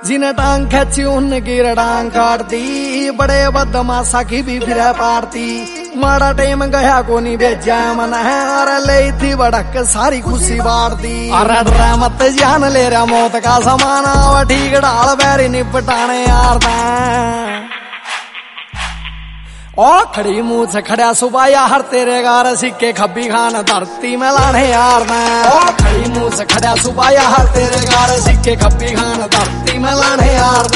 जिन्हें टांग खींची उनकी रडांग काट दी, बड़े बदमाशा की भी फिर पारती। माड़ा टेम गया को नहीं भेजा मन है, अरे ले थी बड़क सारी खुशी बार दी। अरे डरा मत जान ले रहा मौत का समाना, ठीक डाल बैरी निपटाने यार ओ खड़ी मुंह से खड़ा सुबाया हर तेरे गार सिक्के खब्बी खान धरती में लाने यार ओ खड़ी मुंह से खड़ा सुबाया हर तेरे गार सिक्के खब्बी खान धरती में लाने यार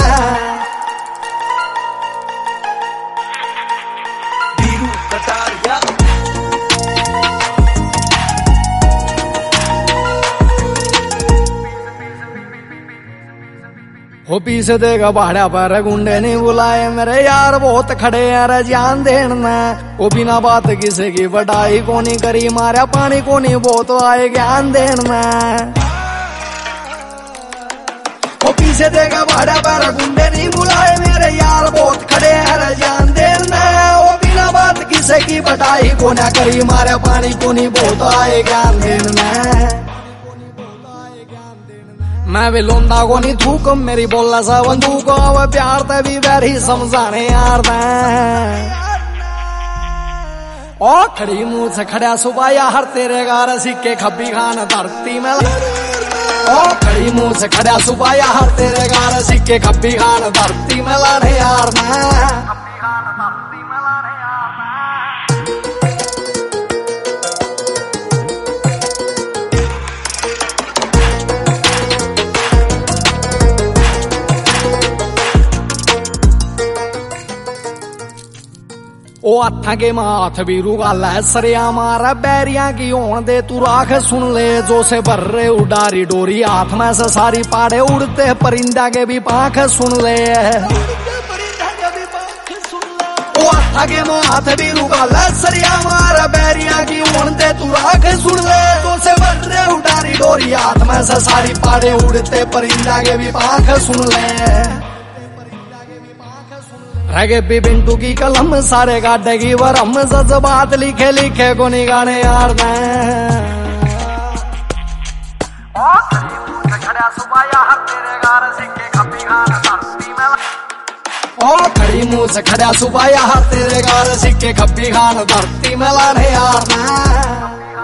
हो पीछे देगा भाड़ा पर गुंडे नहीं बुलाए मेरे यार बहुत खड़े यार जान देना। वो बिना बात किसी की बढ़ाई को नहीं करी, मारा पानी को नहीं बहुत आए ज्ञान देना। वो पीछे देगा भाड़ा पर गुंडे नहीं बुलाए मेरे यार बहुत खड़े यार जान देना। वो बिना बात किसी की बढ़ाई को ना करी, मारा पानी को नहीं बहुत आए ज्ञान देना। मैं भी लोंदा को नहीं थूक मेरी बोला सा बंदूक, प्यार तभी बैरी समझाने यार ओ खड़ी मुंह से खड़ा सुबाया हर तेरे गार सिक्के खब्बी खान धरती में ओ खड़ी मुंह से खड़ा सुबाया हर तेरे गार सिक्के खब्बी खान धरती में लाने यार ओ हथा के माथ भी रुगाला है सरिया मारा बैरिया की होन दे तू राख सुन ले, जो से भर रे उडारी डोरी हाथ में से सारी पाड़े उड़ते परिंदा के भी पाख सुन ले। ओ हथा के माथ भी रुगाला है सरिया मारा बैरिया की होन दे तू राख सुन ले, जो से भर रे उडारी डोरी हाथ में से सारी पाड़े उड़ते परिंदा के भी पाख सुन ले। रगे भी बिंटू की कलम सारे गाड़ेगी वरम जज्बात लिखे लिखे को नहीं गाने यार ओ खड़ी मुंह से खड़ा सुबाया हर तेरे गार सिक्के खब्बी खान धरती में लाने यार